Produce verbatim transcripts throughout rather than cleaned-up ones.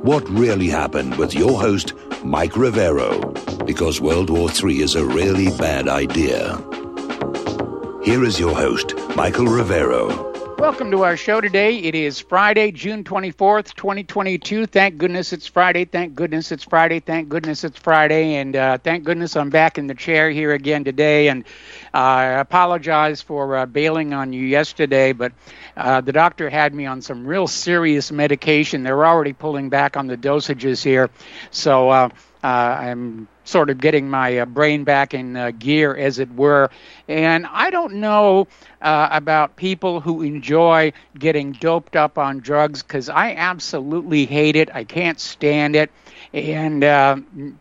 what really happened with your host, Mike Rivero, because World War Three is a really bad idea. Here is your host, Michael Rivero. Welcome to our show today. It is Friday, June twenty-fourth, twenty twenty-two. Thank goodness it's Friday. Thank goodness it's Friday. Thank goodness it's Friday. And uh, thank goodness I'm back in the chair here again today. And uh, I apologize for uh, bailing on you yesterday, but uh, the doctor had me on some real serious medication. They're already pulling back on the dosages here. So uh, uh, I'm sort of getting my uh, brain back in uh, gear, as it were. And I don't know uh, about people who enjoy getting doped up on drugs, because I absolutely hate it. I can't stand it. And uh,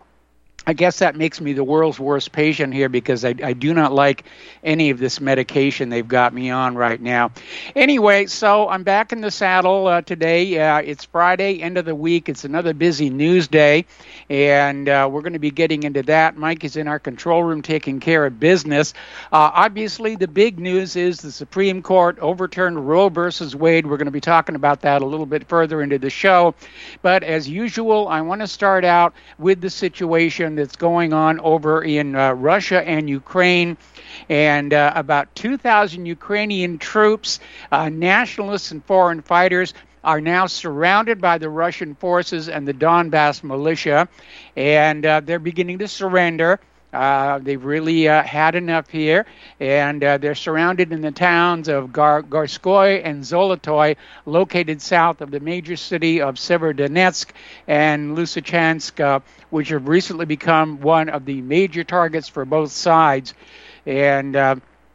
I guess that makes me the world's worst patient here, because I, I do not like any of this medication they've got me on right now. Anyway, so I'm back in the saddle uh, today. Uh, it's Friday, end of the week. It's another busy news day, and uh, we're going to be getting into that. Mike is in our control room taking care of business. Uh, obviously, the big news is the Supreme Court overturned Roe versus Wade. We're going to be talking about that a little bit further into the show. But as usual, I want to start out with the situation that's going on over in uh, Russia and Ukraine. And uh, about two thousand Ukrainian troops, uh, nationalists and foreign fighters, are now surrounded by the Russian forces and the Donbass militia, and uh, they're beginning to surrender. Uh, they've really uh, had enough here, and uh, they're surrounded in the towns of Gar- Gorskoy and Zolotoy, located south of the major city of Severodonetsk and Lysychansk, uh, which have recently become one of the major targets for both sides. And uh,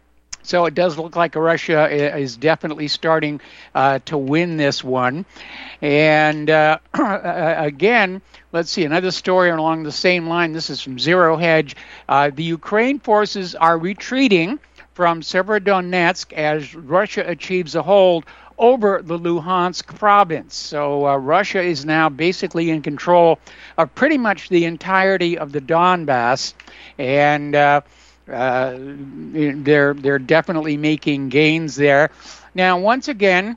so it does look like Russia is definitely starting uh, to win this one. And uh, again, let's see, another story along the same line. This is from Zero Hedge. Uh, the Ukraine forces are retreating from Severodonetsk as Russia achieves a hold over the Luhansk province. So uh, Russia is now basically in control of pretty much the entirety of the Donbass, and uh, uh, they're they're definitely making gains there. Now, once again,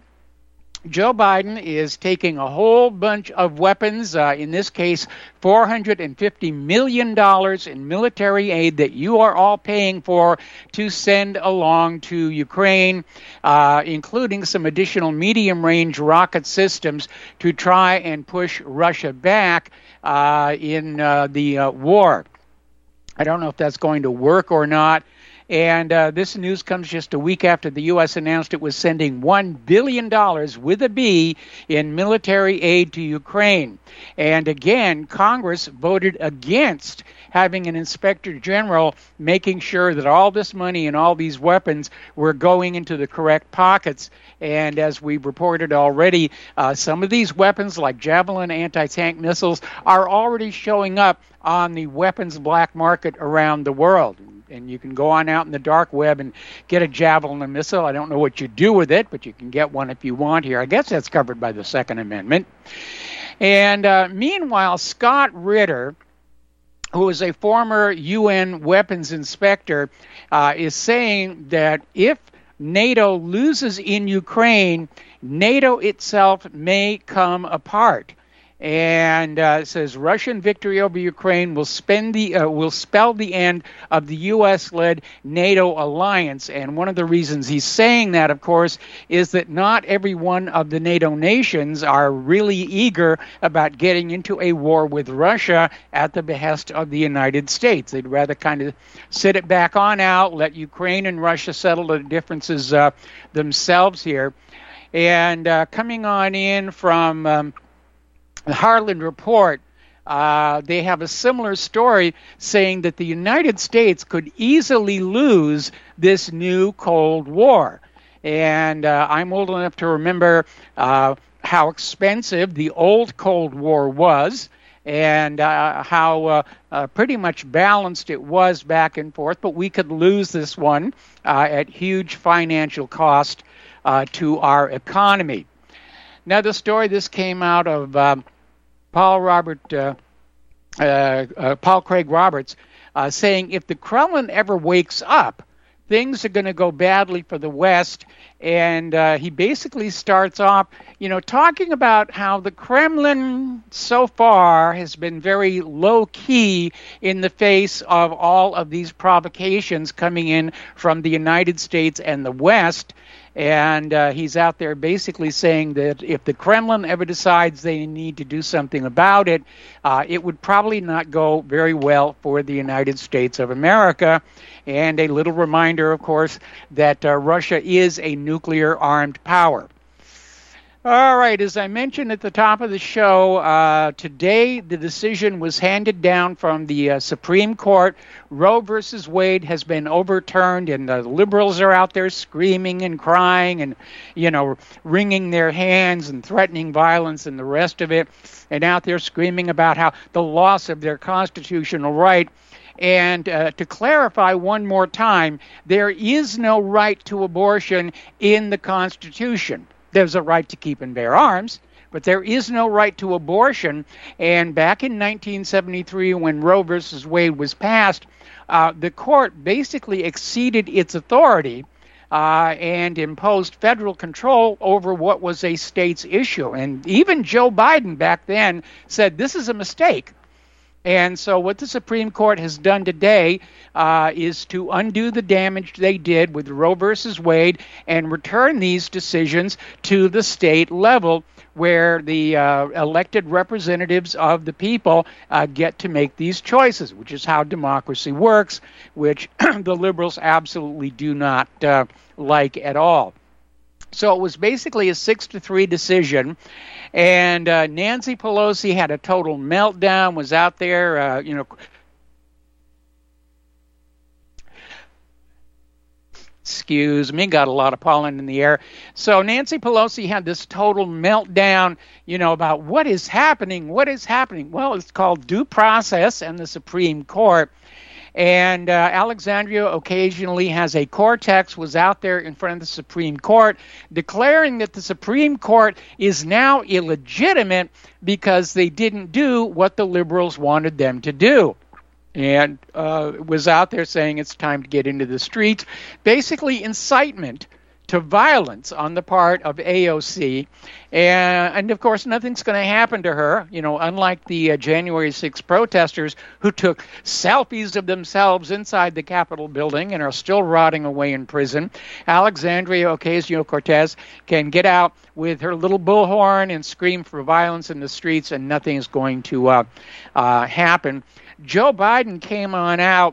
Joe Biden is taking a whole bunch of weapons, uh, in this case, four hundred fifty million dollars in military aid that you are all paying for to send along to Ukraine, uh, including some additional medium-range rocket systems to try and push Russia back uh, in uh, the uh, war. I don't know if that's going to work or not. And uh, this news comes just a week after the U S announced it was sending one billion dollars with a B in military aid to Ukraine. And again, Congress voted against having an inspector general making sure that all this money and all these weapons were going into the correct pockets. And as we've reported already, uh, some of these weapons, like Javelin anti-tank missiles, are already showing up on the weapons black market around the world. And you can go on out in the dark web and get a Javelin missile. I don't know what you do with it, but you can get one if you want here. I guess that's covered by the Second Amendment. And uh, meanwhile, Scott Ritter, who is a former U N weapons inspector, uh, is saying that if NATO loses in Ukraine, NATO itself may come apart. And uh, it says Russian victory over Ukraine will spend the uh, will spell the end of the U S-led NATO alliance. And one of the reasons he's saying that, of course, is that not every one of the NATO nations are really eager about getting into a war with Russia at the behest of the United States. They'd rather kind of sit it back on out, let Ukraine and Russia settle the differences uh, themselves here. And uh, coming on in from Um, the Harland Report, uh, they have a similar story saying that the United States could easily lose this new Cold War. And uh, I'm old enough to remember uh, how expensive the old Cold War was, and uh, how uh, uh, pretty much balanced it was back and forth, but we could lose this one uh, at huge financial cost uh, to our economy. Another story, this came out of um, Paul Robert, uh, uh, uh, Paul Craig Roberts, uh, saying if the Kremlin ever wakes up things are going to go badly for the West. And uh, he basically starts off, you know, talking about how the Kremlin so far has been very low-key in the face of all of these provocations coming in from the United States and the West. And uh, he's out there basically saying that if the Kremlin ever decides they need to do something about it, uh, it would probably not go very well for the United States of America. And a little reminder, of course, that uh, Russia is a nuclear-armed power. All right, as I mentioned at the top of the show, uh, today the decision was handed down from the uh, Supreme Court. Roe versus Wade has been overturned, and the liberals are out there screaming and crying and, you know, wringing their hands and threatening violence and the rest of it, and out there screaming about how the loss of their constitutional right. And uh, to clarify one more time, there is no right to abortion in the Constitution. There's a right to keep and bear arms, but there is no right to abortion. And back in nineteen seventy-three, when Roe versus Wade was passed, uh, the court basically exceeded its authority uh, and imposed federal control over what was a state's issue. And even Joe Biden back then said, this is a mistake. And so what the Supreme Court has done today uh, is to undo the damage they did with Roe versus Wade and return these decisions to the state level, where the uh, elected representatives of the people uh, get to make these choices, which is how democracy works, which the liberals absolutely do not uh, like at all. So it was basically a six to three decision, and uh, Nancy Pelosi had a total meltdown, was out there, uh, you know, excuse me, got a lot of pollen in the air. So Nancy Pelosi had this total meltdown, you know, about what is happening, what is happening. Well, it's called due process and the Supreme Court. And uh, Alexandria Ocasio-Cortez was out there in front of the Supreme Court declaring that the Supreme Court is now illegitimate because they didn't do what the liberals wanted them to do. And uh, was out there saying it's time to get into the streets, basically incitement to violence on the part of A O C. And, and of course, nothing's going to happen to her, you know, unlike the uh, January sixth protesters who took selfies of themselves inside the Capitol building and are still rotting away in prison. Alexandria Ocasio-Cortez can get out with her little bullhorn and scream for violence in the streets, and nothing's going to uh, uh, happen. Joe Biden came on out,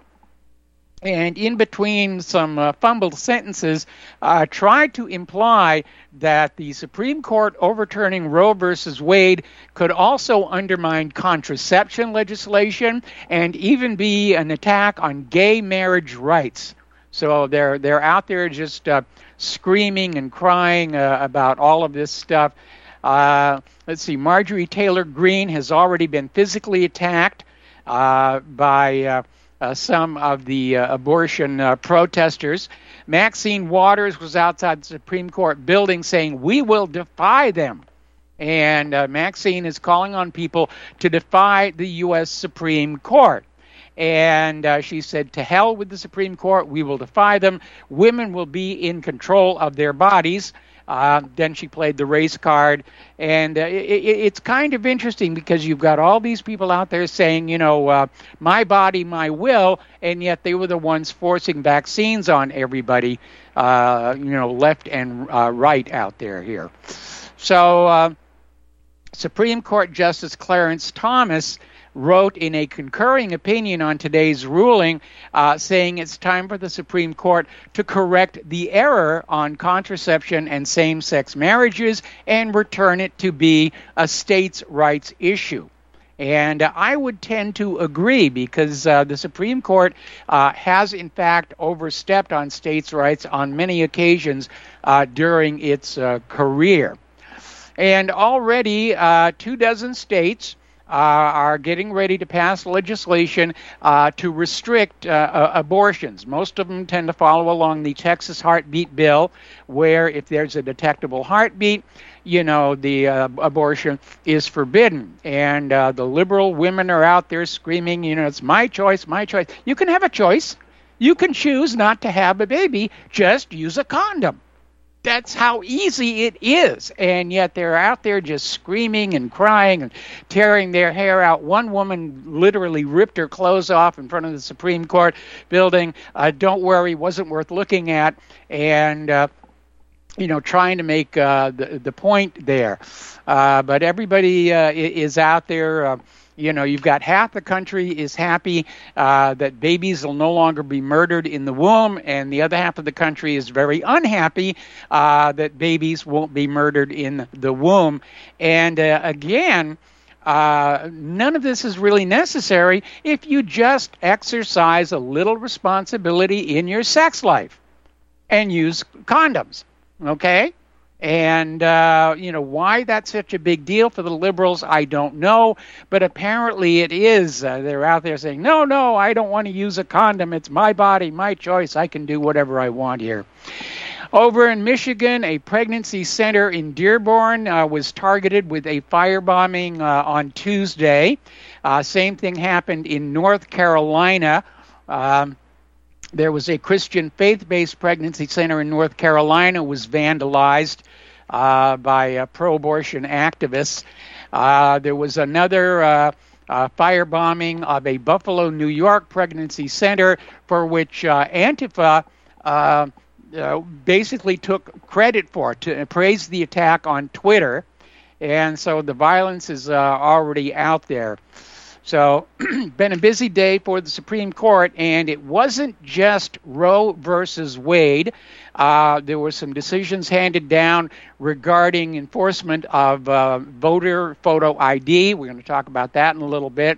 and in between some uh, fumbled sentences, uh, tried to imply that the Supreme Court overturning Roe versus Wade could also undermine contraception legislation and even be an attack on gay marriage rights. So they're they're out there just uh, screaming and crying uh, about all of this stuff. Uh, let's see, Marjorie Taylor Greene has already been physically attacked uh, by Uh, Uh, some of the uh, abortion uh, protesters. Maxine Waters was outside the Supreme Court building saying, "We will defy them." And uh, Maxine is calling on people to defy the U S Supreme Court. And uh, she said, "To hell with the Supreme Court. We will defy them. Women will be in control of their bodies." Uh, then she played the race card, and uh, it, it, it's kind of interesting because you've got all these people out there saying, you know, uh, my body, my will, and yet they were the ones forcing vaccines on everybody, uh, you know, left and uh, right out there here. So uh, Supreme Court Justice Clarence Thomas wrote in a concurring opinion on today's ruling, uh, saying it's time for the Supreme Court to correct the error on contraception and same-sex marriages and return it to be a states' rights issue. And uh, I would tend to agree because uh, the Supreme Court uh, has, in fact, overstepped on states' rights on many occasions uh, during its uh, career. And already uh, two dozen states Uh, are getting ready to pass legislation uh, to restrict uh, uh, abortions. Most of them tend to follow along the Texas heartbeat bill, where if there's a detectable heartbeat, you know, the uh, abortion is forbidden. And uh, the liberal women are out there screaming, you know, it's my choice, my choice. You can have a choice. You can choose not to have a baby. Just use a condom. That's how easy it is. And yet they're out there just screaming and crying and tearing their hair out. One woman literally ripped her clothes off in front of the Supreme Court building. Uh, don't worry, wasn't worth looking at. And, uh, you know, trying to make uh, the, the point there. Uh, but everybody uh, is out there. Uh, You know, you've got half the country is happy uh, that babies will no longer be murdered in the womb, and the other half of the country is very unhappy uh, that babies won't be murdered in the womb. And uh, again, uh, none of this is really necessary if you just exercise a little responsibility in your sex life and use condoms, okay? And, uh, you know, why that's such a big deal for the liberals, I don't know. But apparently it is. Uh, they're out there saying, no, no, I don't want to use a condom. It's my body, my choice. I can do whatever I want here. Over in Michigan, a pregnancy center in Dearborn uh, was targeted with a firebombing uh, on Tuesday. Uh, same thing happened in North Carolina. Um, There was a Christian faith-based pregnancy center in North Carolina was vandalized uh, by uh, pro-abortion activists. Uh, there was another uh, uh, firebombing of a Buffalo, New York pregnancy center for which uh, Antifa uh, uh, basically took credit for, to praise the attack on Twitter. And so the violence is uh, already out there. So, been a busy day for the Supreme Court, and it wasn't just Roe versus Wade. Uh, there were some decisions handed down regarding enforcement of uh, voter photo I D. We're going to talk about that in a little bit.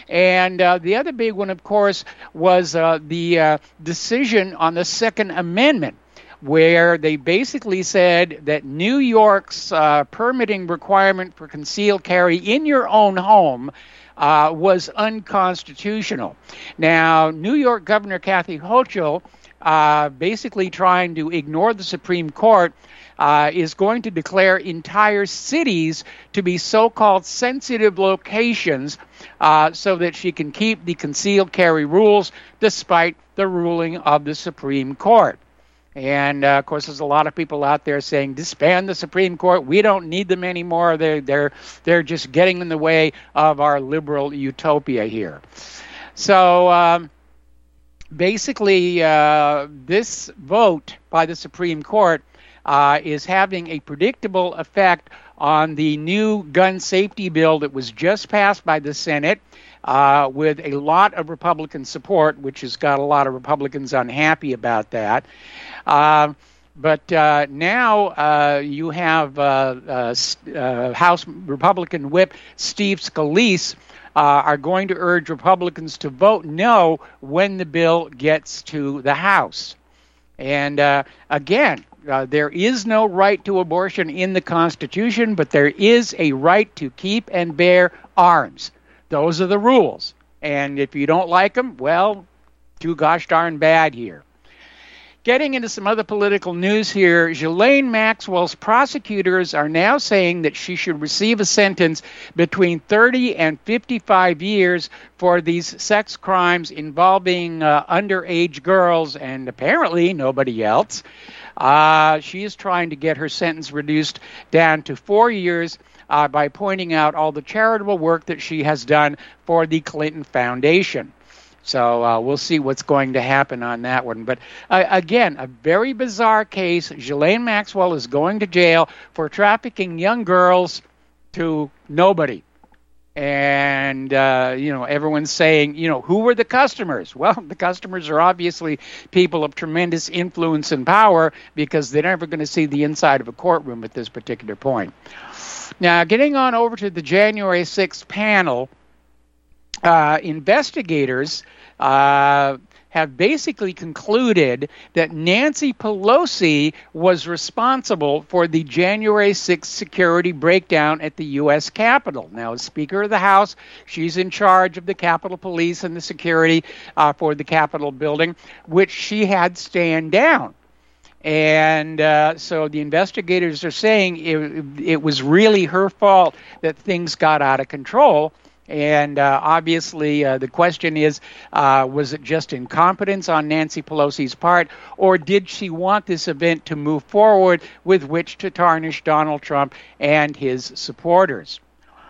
And uh, the other big one, of course, was uh, the uh, decision on the Second Amendment, where they basically said that New York's uh, permitting requirement for concealed carry in your own home Uh, was unconstitutional. Now, New York Governor Kathy Hochul, uh, basically trying to ignore the Supreme Court, uh, is going to declare entire cities to be so-called sensitive locations uh, so that she can keep the concealed carry rules despite the ruling of the Supreme Court. And, uh, of course, there's a lot of people out there saying, disband the Supreme Court. We don't need them anymore. They're, they're, they're just getting in the way of our liberal utopia here. So, um, basically, uh, this vote by the Supreme Court uh, is having a predictable effect on the new gun safety bill that was just passed by the Senate. Uh, with a lot of Republican support, which has got a lot of Republicans unhappy about that. Uh, but uh, now uh, you have uh, uh, uh, House Republican Whip Steve Scalise uh, are going to urge Republicans to vote no when the bill gets to the House. And uh, again, uh, there is no right to abortion in the Constitution, but there is a right to keep and bear arms. Those are the rules. And if you don't like them, well, too gosh darn bad here. Getting into some other political news here, Ghislaine Maxwell's prosecutors are now saying that she should receive a sentence between thirty and fifty-five years for these sex crimes involving uh, underage girls and apparently nobody else. Uh, she is trying to get her sentence reduced down to four years Uh, by pointing out all the charitable work that she has done for the Clinton Foundation. So uh, we'll see what's going to happen on that one. But uh, again, a very bizarre case. Ghislaine Maxwell is going to jail for trafficking young girls to nobody. And, uh, you know, everyone's saying, you know, who were the customers? Well, the customers are obviously people of tremendous influence and power because they're never going to see the inside of a courtroom at this particular point. Now, getting on over to the January sixth panel, uh, investigators uh, have basically concluded that Nancy Pelosi was responsible for the January sixth security breakdown at the U S Capitol. Now, as Speaker of the House, she's in charge of the Capitol Police and the security uh, for the Capitol building, which she had stand down. And uh, so the investigators are saying it, it was really her fault that things got out of control. And uh, obviously, uh, the question is, uh, was it just incompetence on Nancy Pelosi's part, or did she want this event to move forward with which to tarnish Donald Trump and his supporters?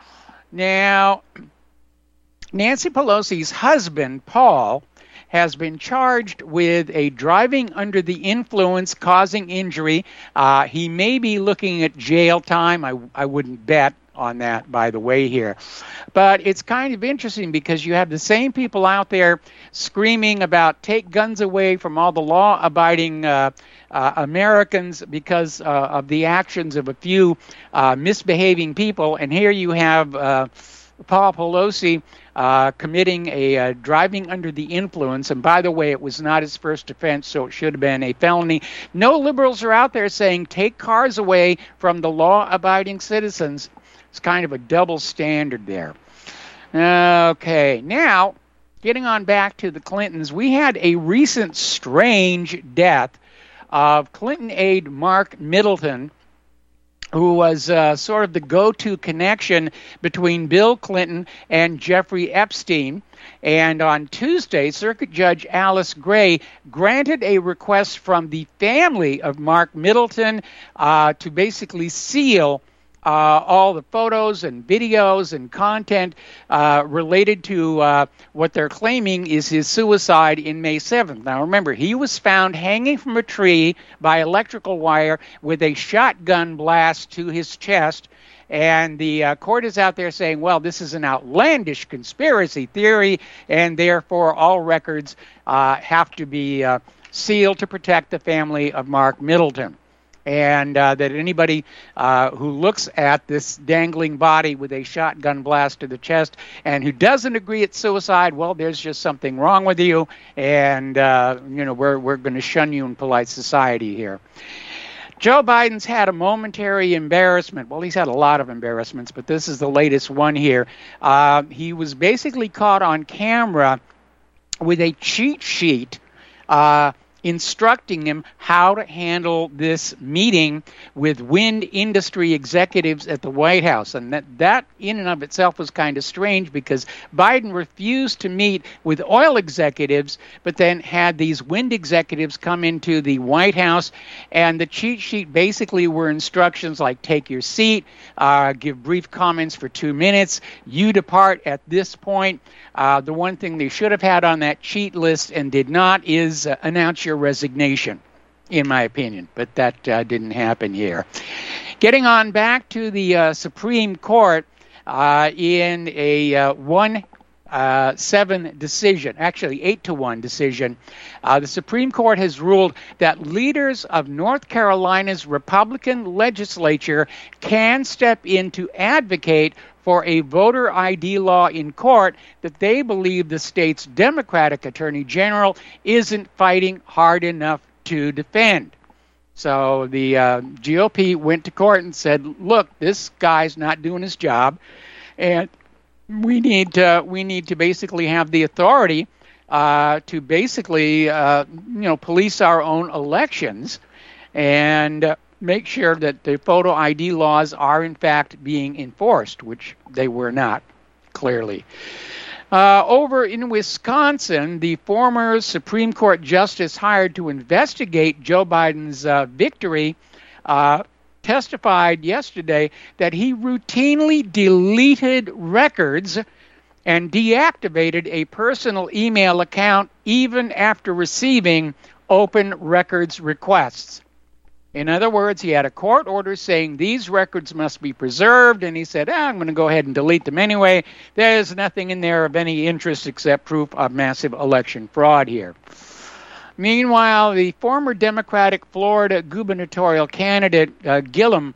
Now, Nancy Pelosi's husband, Paul, has been charged with a driving under the influence causing injury. Uh, he may be looking at jail time. I, I wouldn't bet on that, by the way, here. But it's kind of interesting because you have the same people out there screaming about take guns away from all the law-abiding uh, uh, Americans because uh, of the actions of a few uh, misbehaving people. And here you have uh, Paul Pelosi Uh, committing a uh, driving under the influence. And by the way, it was not his first offense, so it should have been a felony. No liberals are out there saying take cars away from the law-abiding citizens. It's kind of a double standard there. Okay, now, getting on back to the Clintons, we had a recent strange death of Clinton aide Mark Middleton, who was uh, sort of the go-to connection between Bill Clinton and Jeffrey Epstein. And on Tuesday, Circuit Judge Alice Gray granted a request from the family of Mark Middleton uh, to basically seal Uh, all the photos and videos and content uh, related to uh, what they're claiming is his suicide in May seventh. Now, remember, he was found hanging from a tree by electrical wire with a shotgun blast to his chest. And the uh, court is out there saying, well, this is an outlandish conspiracy theory, and therefore all records uh, have to be uh, sealed to protect the family of Mark Middleton. And uh, that anybody uh, who looks at this dangling body with a shotgun blast to the chest and who doesn't agree it's suicide, well, there's just something wrong with you, and uh, you know we're we're going to shun you in polite society here. Joe Biden's had a momentary embarrassment. Well, he's had a lot of embarrassments, but this is the latest one here. Uh, he was basically caught on camera with a cheat sheet Uh, instructing him how to handle this meeting with wind industry executives at the White House. And that, that in and of itself was kind of strange because Biden refused to meet with oil executives, but then had these wind executives come into the White House. And the cheat sheet basically were instructions like take your seat, uh, give brief comments for two minutes, you depart at this point. Uh, the one thing they should have had on that cheat list and did not is uh, announce your resignation, in my opinion. But that uh, didn't happen here. Getting on back to the uh, Supreme Court uh, in a uh, one uh, seven decision, actually eight to one decision, uh, the Supreme Court has ruled that leaders of North Carolina's Republican legislature can step in to advocate for a voter I D law in court that they believe the state's Democratic Attorney General isn't fighting hard enough to defend. So the uh, G O P went to court and said, look, this guy's not doing his job, and we need to, we need to basically have the authority uh, to basically uh, you know police our own elections and uh, make sure that the photo I D laws are in fact being enforced, which they were not, clearly. Uh, over in Wisconsin, the former Supreme Court justice hired to investigate Joe Biden's uh, victory uh, testified yesterday that he routinely deleted records and deactivated a personal email account even after receiving open records requests. In other words, he had a court order saying these records must be preserved, and he said, ah, I'm going to go ahead and delete them anyway. There's nothing in there of any interest except proof of massive election fraud here. Meanwhile, the former Democratic Florida gubernatorial candidate, uh, Gillum,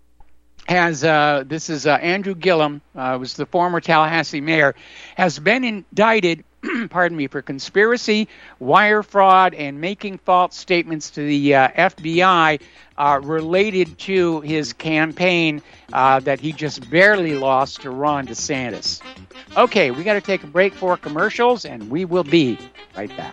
has, uh, this is uh, Andrew Gillum, uh, was the former Tallahassee mayor, has been indicted pardon me, for conspiracy, wire fraud, and making false statements to the uh, F B I uh, related to his campaign uh, that he just barely lost to Ron DeSantis. Okay, we got to take a break for commercials, and we will be right back.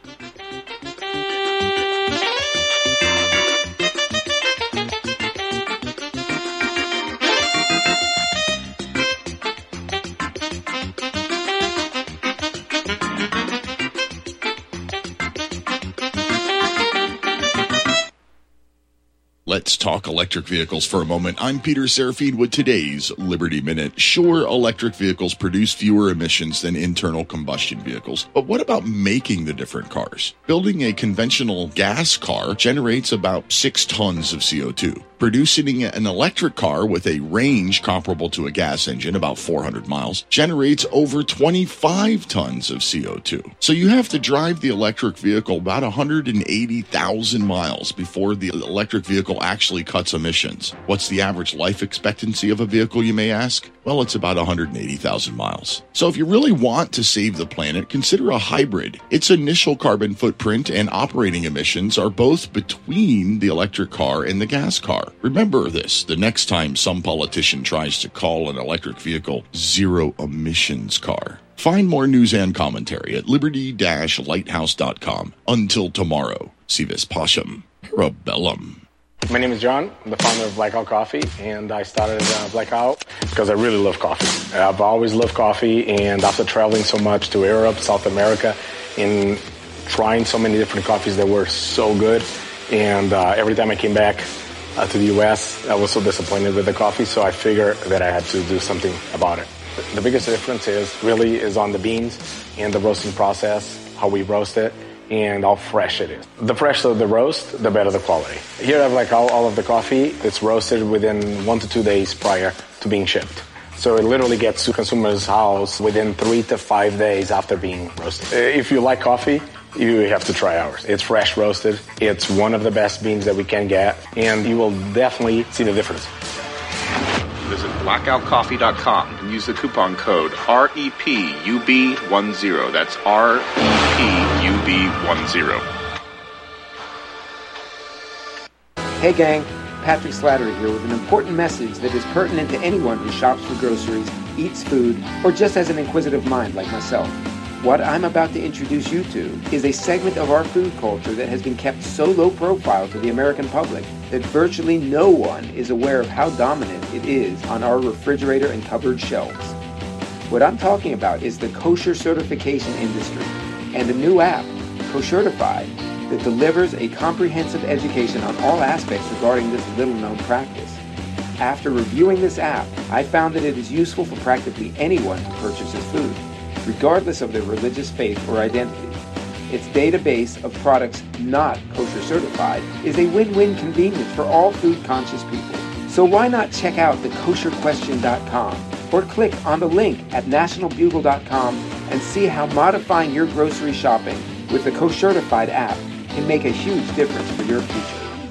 Let's talk electric vehicles for a moment. I'm Peter Serafine with today's Liberty Minute. Sure, electric vehicles produce fewer emissions than internal combustion vehicles, but what about making the different cars? Building a conventional gas car generates about six tons of C O two. Producing an electric car with a range comparable to a gas engine, about four hundred miles, generates over twenty-five tons of C O two. So you have to drive the electric vehicle about one hundred eighty thousand miles before the electric vehicle actually cuts emissions. What's the average life expectancy of a vehicle, you may ask? Well, it's about one hundred eighty thousand miles. So if you really want to save the planet, consider a hybrid. Its initial carbon footprint and operating emissions are both between the electric car and the gas car. Remember this the next time some politician tries to call an electric vehicle zero emissions car. Find more news and commentary at liberty dash lighthouse dot com. Until tomorrow, si vis pacem, parabellum. My name is John. I'm the founder of Blackout Coffee, and I started uh, Blackout because I really love coffee. I've always loved coffee, and after traveling so much to Europe, South America, and trying so many different coffees that were so good, and uh, every time I came back uh, to the U S, I was so disappointed with the coffee, so I figured that I had to do something about it. The biggest difference is really is on the beans and the roasting process, how we roast it, and how fresh it is. The fresher the roast, the better the quality. Here I have like all, all of the coffee. It's roasted within one to two days prior to being shipped. So it literally gets to consumer's house within three to five days after being roasted. If you like coffee, you have to try ours. It's fresh roasted. It's one of the best beans that we can get, and you will definitely see the difference. Visit blackout coffee dot com and use the coupon code R E P U B ten. That's R E P U B ten. Hey gang, Patrick Slattery here with an important message that is pertinent to anyone who shops for groceries, eats food, or just has an inquisitive mind like myself. What I'm about to introduce you to is a segment of our food culture that has been kept so low profile to the American public that virtually no one is aware of how dominant it is on our refrigerator and cupboard shelves. What I'm talking about is the kosher certification industry and a new app, Koshertified, that delivers a comprehensive education on all aspects regarding this little-known practice. After reviewing this app, I found that it is useful for practically anyone who purchases food, regardless of their religious faith or identity. Its database of products not kosher certified is a win-win convenience for all food-conscious people. So why not check out the kosher question dot com or click on the link at national bugle dot com and see how modifying your grocery shopping with the Koshertified app can make a huge difference for your future.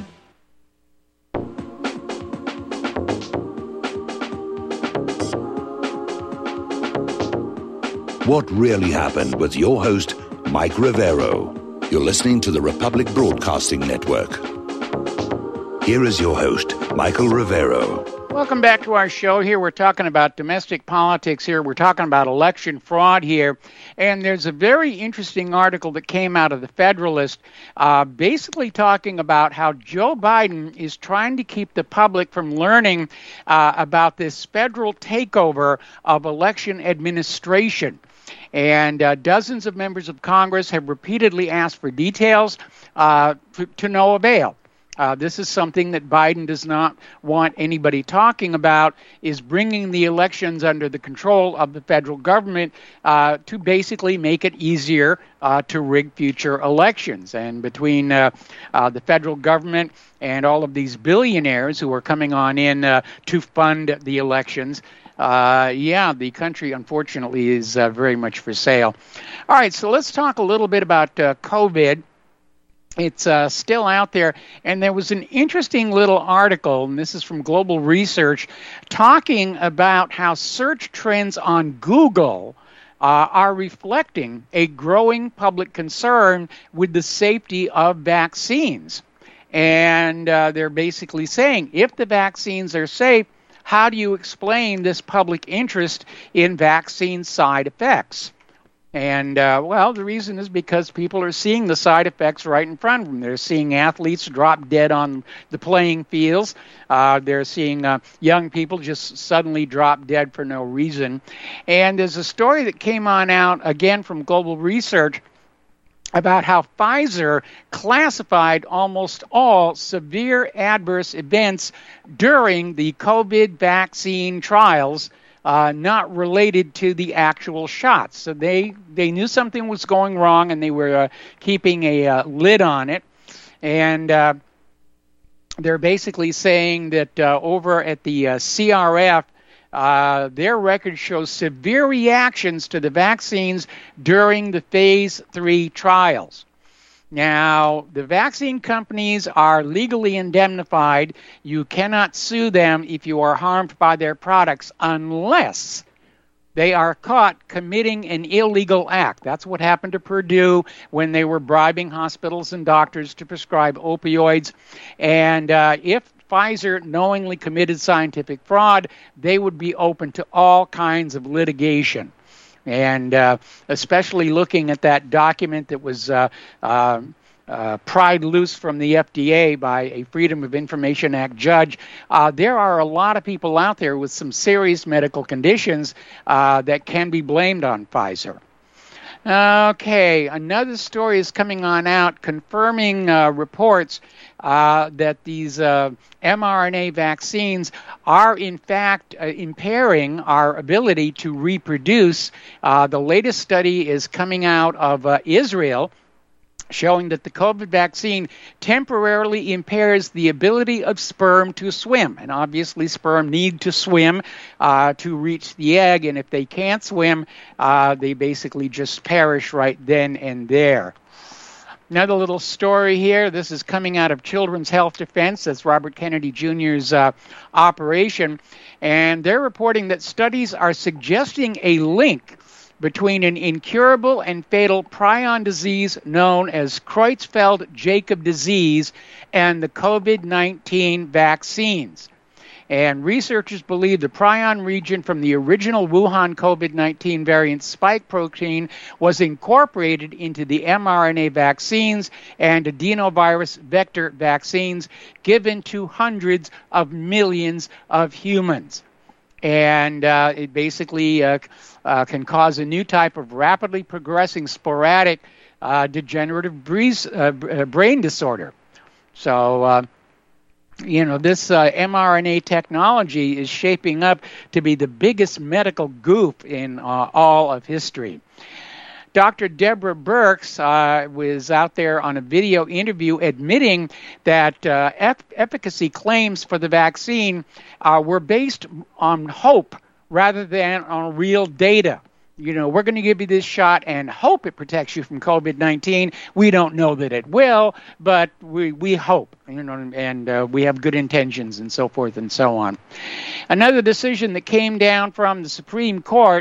What really happened with your host, Mike Rivero. You're listening to the Republic Broadcasting Network. Here is your host, Michael Rivero. Welcome back to our show. Here we're talking about domestic politics here. We're talking about election fraud here. And there's a very interesting article that came out of the Federalist uh, basically talking about how Joe Biden is trying to keep the public from learning uh, about this federal takeover of election administration. And uh, dozens of members of Congress have repeatedly asked for details uh, to, to no avail. Uh, this is something that Biden does not want anybody talking about, is bringing the elections under the control of the federal government uh, to basically make it easier uh, to rig future elections. And between uh, uh, the federal government and all of these billionaires who are coming on in uh, to fund the elections, Uh, yeah, the country, unfortunately, is uh, very much for sale. All right, so let's talk a little bit about uh, COVID. It's uh, still out there, and there was an interesting little article, and this is from Global Research, talking about how search trends on Google uh, are reflecting a growing public concern with the safety of vaccines. And uh, they're basically saying, if the vaccines are safe, how do you explain this public interest in vaccine side effects? And, uh, well, the reason is because people are seeing the side effects right in front of them. They're seeing athletes drop dead on the playing fields. Uh, they're seeing uh, young people just suddenly drop dead for no reason. And there's a story that came on out, again, from Global Research, about how Pfizer classified almost all severe adverse events during the COVID vaccine trials, uh, not related to the actual shots. So they, they knew something was going wrong, and they were uh, keeping a uh, lid on it. And uh, they're basically saying that uh, over at the uh, C R F, Uh, their record shows severe reactions to the vaccines during the phase three trials. Now, the vaccine companies are legally indemnified. You cannot sue them if you are harmed by their products unless they are caught committing an illegal act. That's what happened to Purdue when they were bribing hospitals and doctors to prescribe opioids. And uh, if Pfizer knowingly committed scientific fraud, they would be open to all kinds of litigation. And uh, especially looking at that document that was uh, uh, uh, pried loose from the F D A by a Freedom of Information Act judge, uh, there are a lot of people out there with some serious medical conditions uh, that can be blamed on Pfizer. Okay, another story is coming on out confirming uh, reports uh, that these uh, mRNA vaccines are in fact uh, impairing our ability to reproduce. Uh, the latest study is coming out of uh, Israel, showing that the COVID vaccine temporarily impairs the ability of sperm to swim. And obviously sperm need to swim uh, to reach the egg, and if they can't swim, uh, they basically just perish right then and there. Another little story here. This is coming out of Children's Health Defense. That's Robert Kennedy Junior's uh, operation. And they're reporting that studies are suggesting a link between an incurable and fatal prion disease known as Creutzfeldt-Jakob disease and the COVID nineteen vaccines. And researchers believe the prion region from the original Wuhan COVID nineteen variant spike protein was incorporated into the mRNA vaccines and adenovirus vector vaccines given to hundreds of millions of humans. And uh, it basically uh, uh, can cause a new type of rapidly progressing sporadic uh, degenerative breeze, uh, brain disorder. So, uh, you know, this uh, mRNA technology is shaping up to be the biggest medical goof in uh, all of history. Doctor Deborah Birx uh, was out there on a video interview admitting that uh, eff- efficacy claims for the vaccine uh, were based on hope rather than on real data. You know, we're going to give you this shot and hope it protects you from COVID nineteen. We don't know that it will, but we, we hope, you know, and uh, we have good intentions and so forth and so on. Another decision that came down from the Supreme Court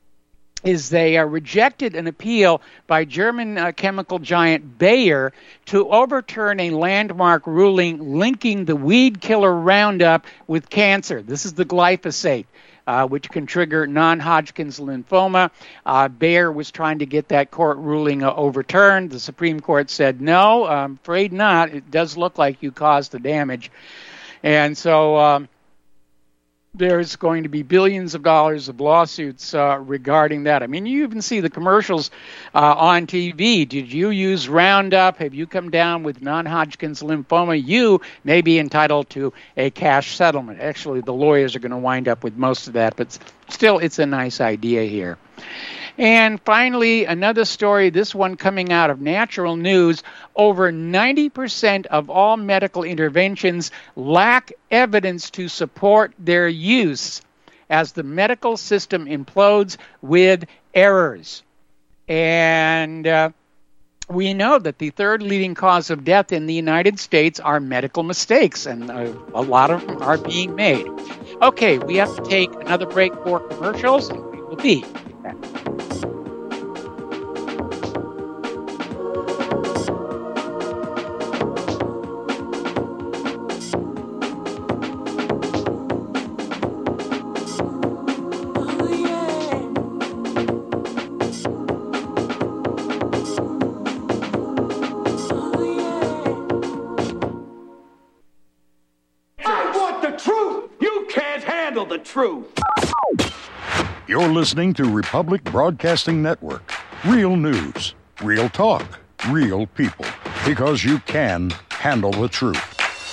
is they uh, rejected an appeal by German uh, chemical giant Bayer to overturn a landmark ruling linking the weed killer Roundup with cancer. This is the glyphosate, uh, which can trigger non-Hodgkin's lymphoma. Uh, Bayer was trying to get that court ruling uh, overturned. The Supreme Court said, no, I'm afraid not. It does look like you caused the damage. And so Um, there's going to be billions of dollars of lawsuits uh, regarding that. I mean, you even see the commercials uh, on T V. Did you use Roundup? Have you come down with non-Hodgkin's lymphoma? You may be entitled to a cash settlement. Actually, the lawyers are going to wind up with most of that, but still, it's a nice idea here. And finally, another story, this one coming out of Natural News. Over ninety percent of all medical interventions lack evidence to support their use as the medical system implodes with errors. And uh, we know that the third leading cause of death in the United States are medical mistakes, and uh, a lot of them are being made. Okay, we have to take another break for commercials, and we will be back. Truth. You're listening to Republic Broadcasting Network. Real news, real talk, real people. Because you can handle the truth.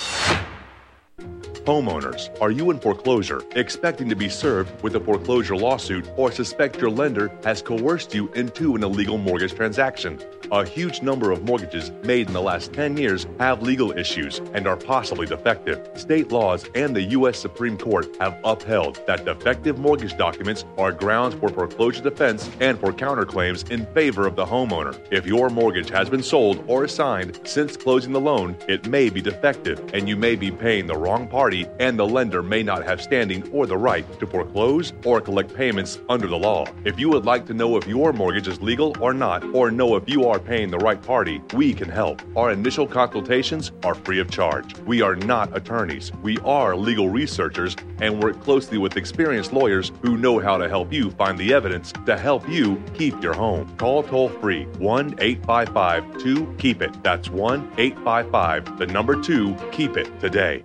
Homeowners, are you in foreclosure, expecting to be served with a foreclosure lawsuit, or suspect your lender has coerced you into an illegal mortgage transaction? A huge number of mortgages made in the last ten years have legal issues and are possibly defective. State laws and the U S Supreme Court have upheld that defective mortgage documents are grounds for foreclosure defense and for counterclaims in favor of the homeowner. If your mortgage has been sold or assigned since closing the loan, it may be defective and you may be paying the wrong party, and the lender may not have standing or the right to foreclose or collect payments under the law. If you would like to know if your mortgage is legal or not, or know if you are paying the right party, we can help. Our initial consultations are free of charge. We are not attorneys. We are legal researchers and work closely with experienced lawyers who know how to help you find the evidence to help you keep your home. Call toll-free one eight five five two keep it. That's one eight five five, the number two, keep it today.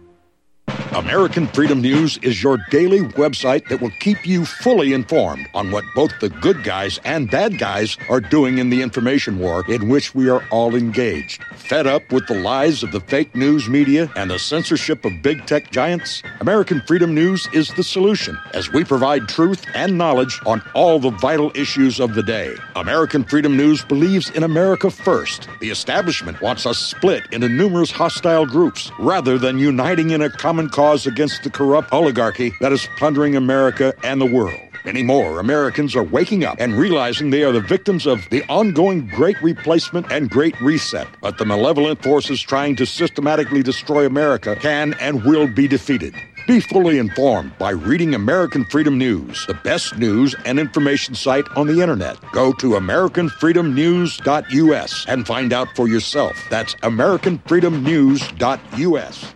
American Freedom News is your daily website that will keep you fully informed on what both the good guys and bad guys are doing in the information war in which we are all engaged. Fed up with the lies of the fake news media and the censorship of big tech giants? American Freedom News is the solution, as we provide truth and knowledge on all the vital issues of the day. American Freedom News believes in America first. The establishment wants us split into numerous hostile groups rather than uniting in a common cause against the corrupt oligarchy that is plundering America and the world. Many more Americans are waking up and realizing they are the victims of the ongoing Great Replacement and Great Reset. But the malevolent forces trying to systematically destroy America can and will be defeated. Be fully informed by reading American Freedom News, the best news and information site on the internet. Go to American Freedom News dot U S and find out for yourself. That's American Freedom News dot U S.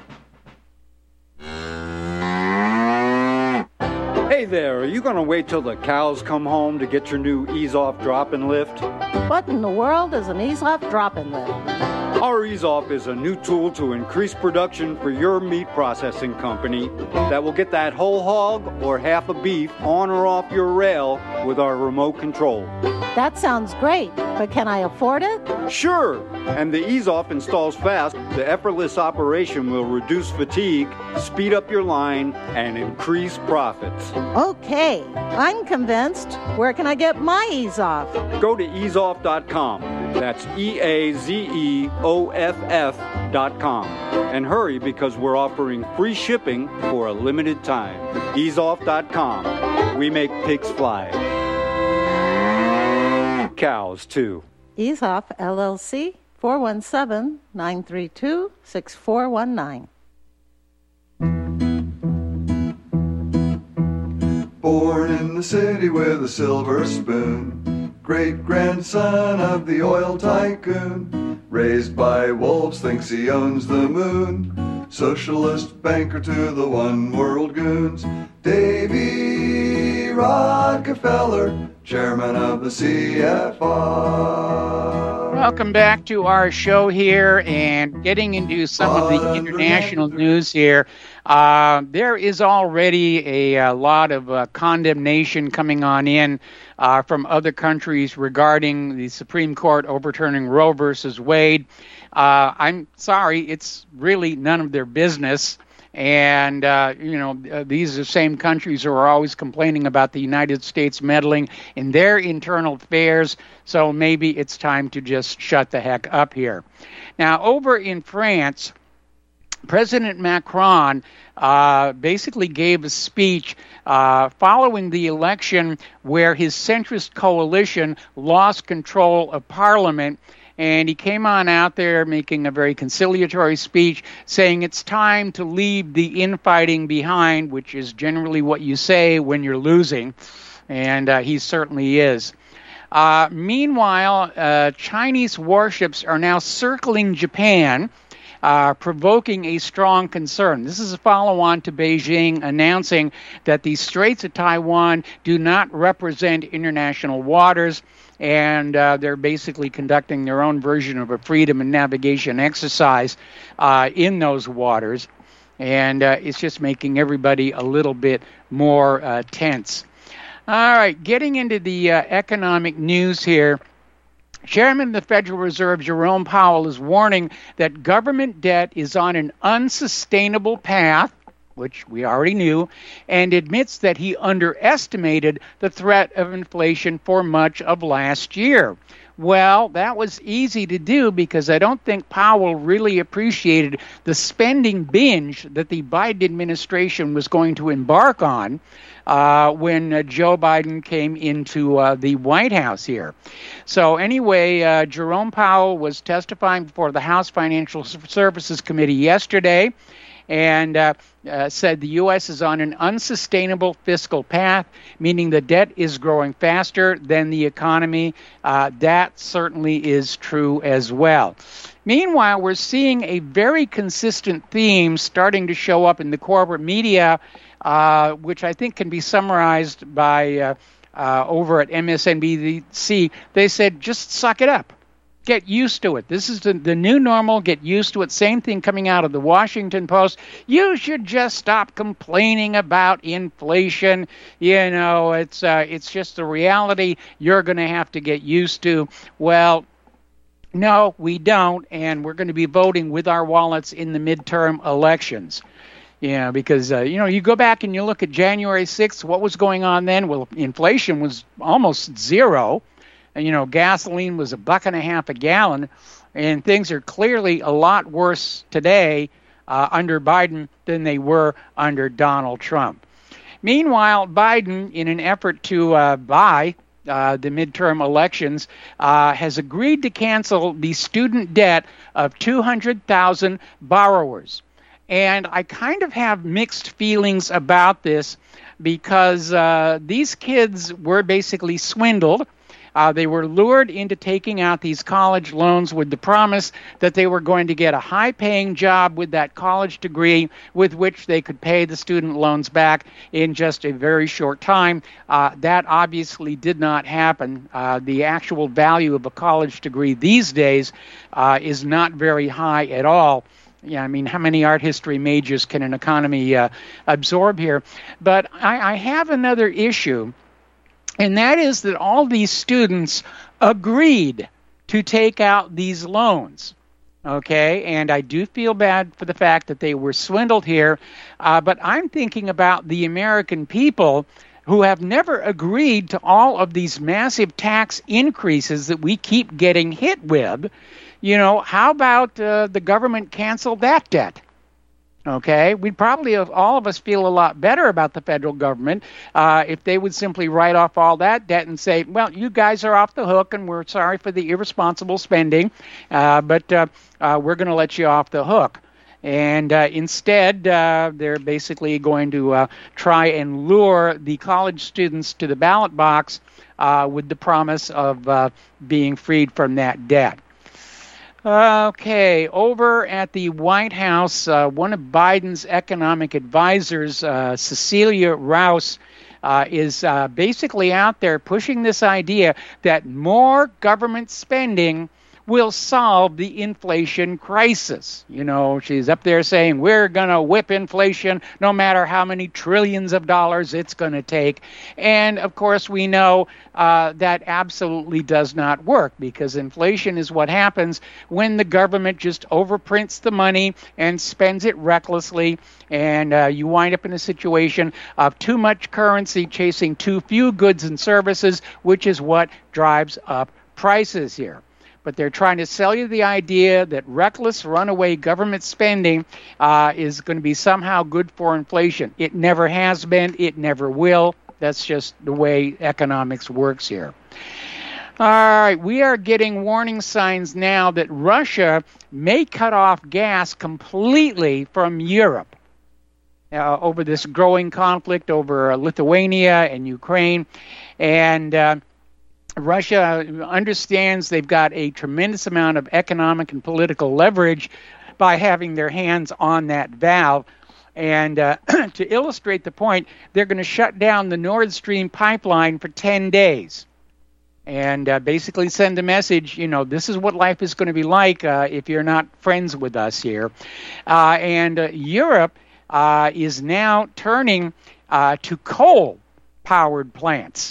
Hey there, are you going to wait till the cows come home to get your new Ease-Off drop-in lift? What in the world is an Ease-Off drop-in lift? Our Ease-Off is a new tool to increase production for your meat processing company that will get that whole hog or half a beef on or off your rail with our remote control. That sounds great, but can I afford it? Sure, and the Ease-Off installs fast. The effortless operation will reduce fatigue, speed up your line, and increase profits. Okay, I'm convinced. Where can I get my Ease-Off? Go to ease off dot com. That's E A Z E O F F dot com. And hurry, because we're offering free shipping for a limited time. ease off dot com. We make pigs fly. Cows, too. Ease-Off, L L C, four one seven, nine three two, six four one nine. Born in the city with a silver spoon, great-grandson of the oil tycoon, raised by wolves, thinks he owns the moon, socialist banker to the one-world goons, Davy Rockefeller, chairman of the C F R. Welcome back to our show here, and getting into some of the international news here. Uh, there is already a, a lot of uh, condemnation coming on in uh, from other countries regarding the Supreme Court overturning Roe versus Wade. Uh, I'm sorry, it's really none of their business. And, uh, you know, uh, these are the same countries who are always complaining about the United States meddling in their internal affairs. So maybe it's time to just shut the heck up here. Now, over in France, President Macron uh, basically gave a speech uh, following the election where his centrist coalition lost control of Parliament. And he came on out there making a very conciliatory speech saying it's time to leave the infighting behind, which is generally what you say when you're losing. And uh, he certainly is. Uh, meanwhile, uh, Chinese warships are now circling Japan, Uh, provoking a strong concern. This is a follow-on to Beijing announcing that the Straits of Taiwan do not represent international waters, and uh, they're basically conducting their own version of a freedom and navigation exercise uh, in those waters, and uh, it's just making everybody a little bit more uh, tense. All right, getting into the uh, economic news here. Chairman of the Federal Reserve, Jerome Powell, is warning that government debt is on an unsustainable path, which we already knew, and admits that he underestimated the threat of inflation for much of last year. Well, that was easy to do because I don't think Powell really appreciated the spending binge that the Biden administration was going to embark on uh, when uh, Joe Biden came into uh, the White House here. So anyway, uh, Jerome Powell was testifying before the House Financial Services Committee yesterday, and uh, uh, said the U S is on an unsustainable fiscal path, meaning the debt is growing faster than the economy. Uh, that certainly is true as well. Meanwhile, we're seeing a very consistent theme starting to show up in the corporate media, uh, which I think can be summarized by uh, uh, over at M S N B C. They said, just suck it up. Get used to it. This is the, the new normal. Get used to it. Same thing coming out of the Washington Post. You should just stop complaining about inflation. You know, it's uh, it's just the reality you're going to have to get used to. Well, no, we don't, and we're going to be voting with our wallets in the midterm elections. Yeah, because, uh, you know, you go back and you look at January sixth, what was going on then? Well, inflation was almost zero. You know, gasoline was a buck and a half a gallon, and things are clearly a lot worse today uh, under Biden than they were under Donald Trump. Meanwhile, Biden, in an effort to uh, buy uh, the midterm elections, uh, has agreed to cancel the student debt of two hundred thousand borrowers. And I kind of have mixed feelings about this because uh, these kids were basically swindled. Uh, they were lured into taking out these college loans with the promise that they were going to get a high-paying job with that college degree with which they could pay the student loans back in just a very short time. Uh, that obviously did not happen. Uh, the actual value of a college degree these days uh, is not very high at all. Yeah, I mean, how many art history majors can an economy uh, absorb here? But I, I have another issue. And that is that all these students agreed to take out these loans, okay? And I do feel bad for the fact that they were swindled here, uh, but I'm thinking about the American people who have never agreed to all of these massive tax increases that we keep getting hit with. You know, how about uh, the government cancel that debt? Okay, we'd probably, all of us, feel a lot better about the federal government uh, if they would simply write off all that debt and say, well, you guys are off the hook and we're sorry for the irresponsible spending, uh, but uh, uh, we're going to let you off the hook. And uh, instead, uh, they're basically going to uh, try and lure the college students to the ballot box uh, with the promise of uh, being freed from that debt. Okay, over at the White House, uh, one of Biden's economic advisors, uh, Cecilia Rouse, uh, is uh, basically out there pushing this idea that more government spending will solve the inflation crisis. You know, she's up there saying we're going to whip inflation no matter how many trillions of dollars it's going to take. And, of course, we know uh, that absolutely does not work because inflation is what happens when the government just overprints the money and spends it recklessly, and uh, you wind up in a situation of too much currency chasing too few goods and services, which is what drives up prices here. But they're trying to sell you the idea that reckless runaway government spending uh, is going to be somehow good for inflation. It never has been. It never will. That's just the way economics works here. All right, we are getting warning signs now that Russia may cut off gas completely from Europe uh, over this growing conflict over uh, Lithuania and Ukraine. And uh, Russia understands they've got a tremendous amount of economic and political leverage by having their hands on that valve. And uh, to illustrate the point, they're going to shut down the Nord Stream pipeline for ten days and uh, basically send a message, you know, this is what life is going to be like uh, if you're not friends with us here. Uh, and uh, Europe uh, is now turning uh, to coal-powered plants.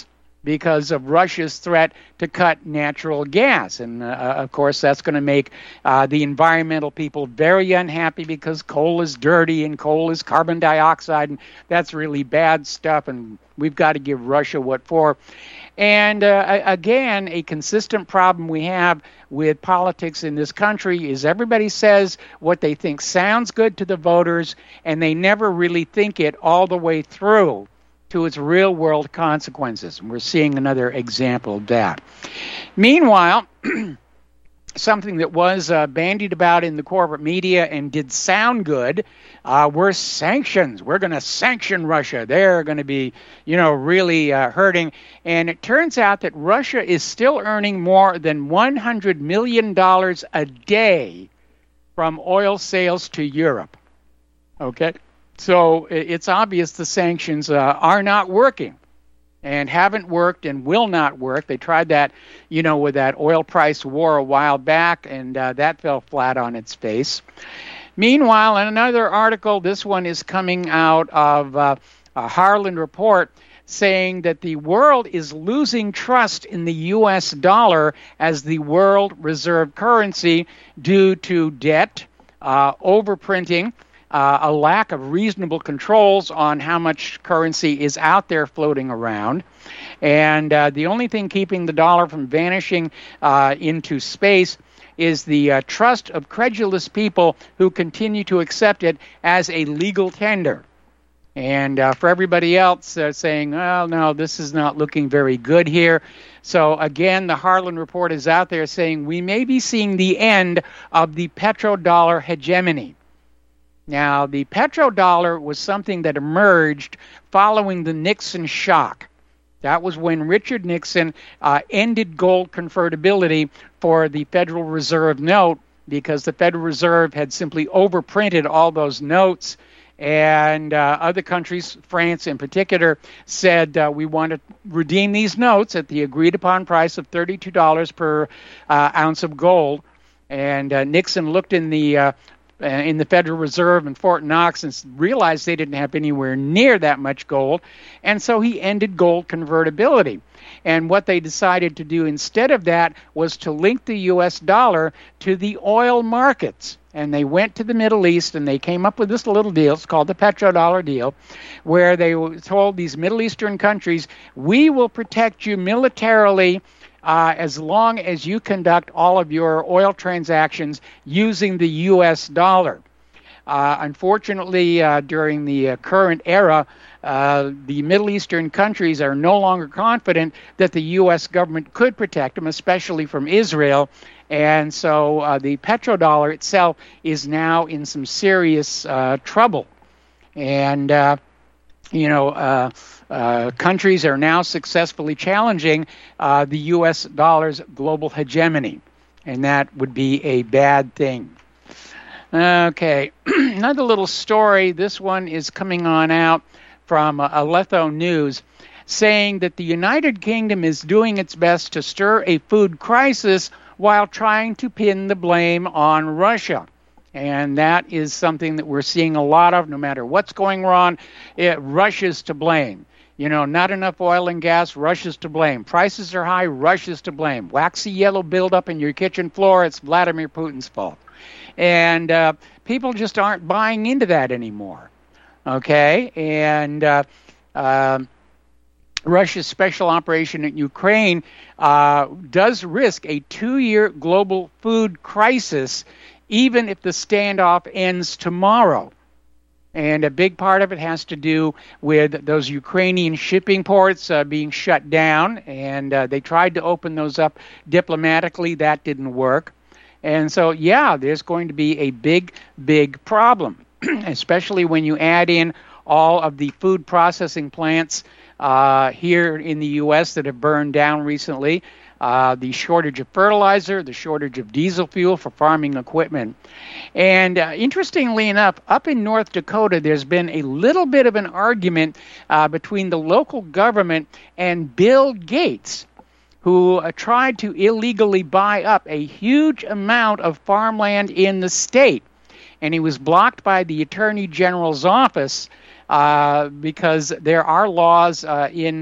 because of Russia's threat to cut natural gas. And, uh, of course, that's going to make uh, the environmental people very unhappy because coal is dirty and coal is carbon dioxide, and that's really bad stuff, and we've got to give Russia what for. And, uh, again, a consistent problem we have with politics in this country is everybody says what they think sounds good to the voters, and they never really think it all the way through to its real-world consequences. And we're seeing another example of that. Meanwhile, something that was uh, bandied about in the corporate media and did sound good uh, were sanctions. We're going to sanction Russia. They're going to be, you know, really uh, hurting. And it turns out that Russia is still earning more than one hundred million dollars a day from oil sales to Europe. Okay? So it's obvious the sanctions uh, are not working and haven't worked and will not work. They tried that, you know, with that oil price war a while back, and uh, that fell flat on its face. Meanwhile, in another article, this one is coming out of uh, a Harlan report saying that the world is losing trust in the U S dollar as the world reserve currency due to debt, uh, overprinting, Uh, a lack of reasonable controls on how much currency is out there floating around. And uh, the only thing keeping the dollar from vanishing uh, into space is the uh, trust of credulous people who continue to accept it as a legal tender. And uh, for everybody else uh, saying, well, no, this is not looking very good here. So again, the Harlan report is out there saying we may be seeing the end of the petrodollar hegemony. Now, the petrodollar was something that emerged following the Nixon shock. That was when Richard Nixon uh, ended gold convertibility for the Federal Reserve note because the Federal Reserve had simply overprinted all those notes. And uh, other countries, France in particular, said uh, we want to redeem these notes at the agreed-upon price of thirty-two dollars per uh, ounce of gold. And uh, Nixon looked in the uh, in the Federal Reserve in Fort Knox and realized they didn't have anywhere near that much gold, and so he ended gold convertibility. And what they decided to do instead of that was to link the U S dollar to the oil markets. And they went to the Middle East and they came up with this little deal. It's called the petrodollar deal, where they told these Middle Eastern countries, we will protect you militarily Uh, as long as you conduct all of your oil transactions using the U S dollar. Uh, unfortunately, uh, during the uh, current era, uh, the Middle Eastern countries are no longer confident that the U S government could protect them, especially from Israel. And so uh, the petrodollar itself is now in some serious uh, trouble. And, uh, you know, uh, Uh, countries are now successfully challenging uh, the U S dollar's global hegemony, and that would be a bad thing. Okay, another little story. This one is coming on out from uh, Aleppo News, saying that the United Kingdom is doing its best to stir a food crisis while trying to pin the blame on Russia. And that is something that we're seeing a lot of, no matter what's going wrong. It, Russia's to blame. You know, not enough oil and gas, Russia's to blame. Prices are high, Russia's to blame. Waxy yellow buildup in your kitchen floor, it's Vladimir Putin's fault. And uh, people just aren't buying into that anymore. Okay? And uh, uh, Russia's special operation in Ukraine uh, does risk a two-year global food crisis, even if the standoff ends tomorrow. And a big part of it has to do with those Ukrainian shipping ports uh, being shut down. And uh, they tried to open those up diplomatically. That didn't work. And so, yeah, there's going to be a big, big problem, especially when you add in all of the food processing plants uh, here in the U S that have burned down recently. Uh, the shortage of fertilizer, the shortage of diesel fuel for farming equipment. And uh, interestingly enough, up in North Dakota, there's been a little bit of an argument uh, between the local government and Bill Gates, who uh, tried to illegally buy up a huge amount of farmland in the state. And he was blocked by the Attorney General's office uh, because there are laws uh, in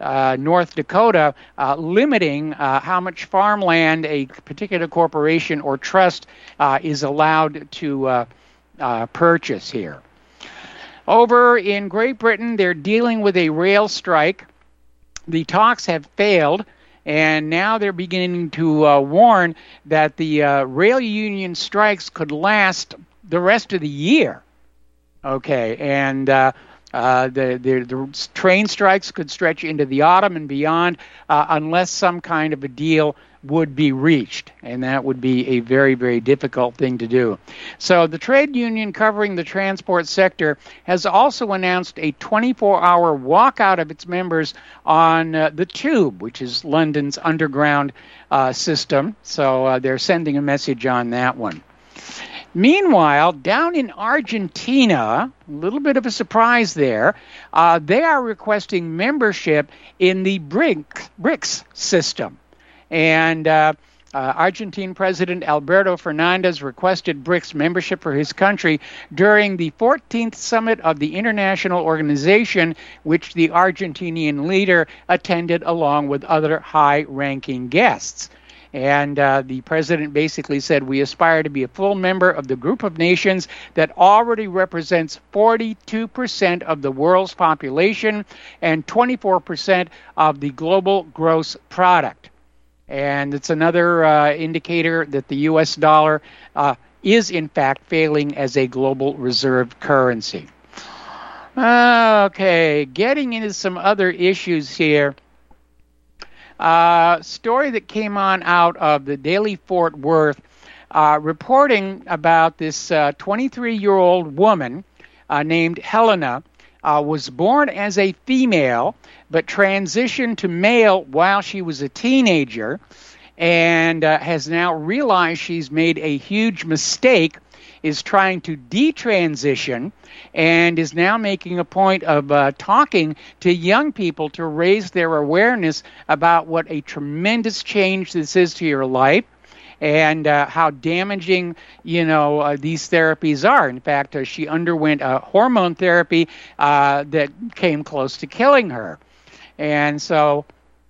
uh, North Dakota, uh, limiting uh, how much farmland a particular corporation or trust uh, is allowed to uh, uh, purchase here. Over in Great Britain, they're dealing with a rail strike. The talks have failed, and now they're beginning to uh, warn that the uh, rail union strikes could last the rest of the year. Okay, and uh, uh, the, the, the train strikes could stretch into the autumn and beyond uh, unless some kind of a deal would be reached, and that would be a very, very difficult thing to do. So the trade union covering the transport sector has also announced a twenty-four hour walkout of its members on uh, the Tube, which is London's underground uh, system. So uh, they're sending a message on that one. Meanwhile, down in Argentina, a little bit of a surprise there, uh, they are requesting membership in the BRICS, BRICS system. And uh, uh, Argentine President Alberto Fernandez requested BRICS membership for his country during the fourteenth summit of the international organization, which the Argentinian leader attended along with other high-ranking guests. And uh, the president basically said, we aspire to be a full member of the group of nations that already represents forty-two percent of the world's population and twenty-four percent of the global gross product. And it's another uh, indicator that the U S dollar uh, is, in fact, failing as a global reserve currency. Okay, getting into some other issues here. Uh, story that came on out of the Daily Fort Worth uh, reporting about this uh, twenty-three-year-old woman uh, named Helena uh, was born as a female but transitioned to male while she was a teenager and uh, has now realized she's made a huge mistake, is trying to detransition, and is now making a point of uh, talking to young people to raise their awareness about what a tremendous change this is to your life and uh, how damaging, you know, uh, these therapies are. In fact, uh, she underwent a hormone therapy uh, that came close to killing her. And so